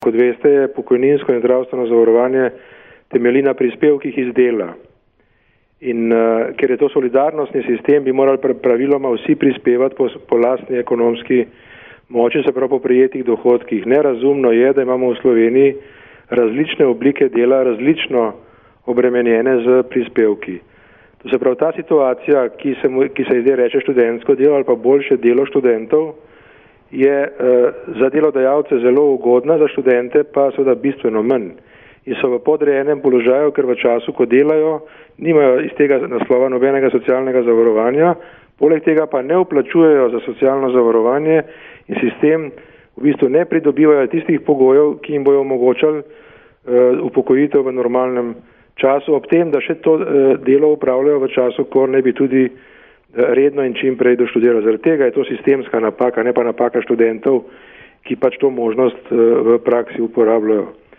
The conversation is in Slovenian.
Kot veste, je pokojninsko in zdravstveno zavarovanje temelji na prispevkih iz dela. In ker je to solidarnostni sistem, bi morali praviloma vsi prispevati po lastni ekonomski moči, se pravi po prijetih dohodkih. Nerazumno je, da imamo v Sloveniji različne oblike dela, različno obremenjene z prispevki. To se pravi, ta situacija, ki se zdaj reče študentsko delo ali pa boljše delo študentov, je za delodajalce zelo ugodna, za študente pa seveda bistveno manj. In so v podrejenem položaju, ker v času, ko delajo, nimajo iz tega naslova nobenega socialnega zavarovanja, poleg tega pa ne vplačujejo za socialno zavarovanje in sistem v bistvu ne pridobivajo tistih pogojev, ki jim bojo omogočali upokojitev v normalnem času, ob tem, da še to delo upravljajo v času, ko ne bi tudi redno in čim prej doštudirali. Zaradi tega je to sistemska napaka, ne pa napaka študentov, ki pač to možnost v praksi uporabljajo.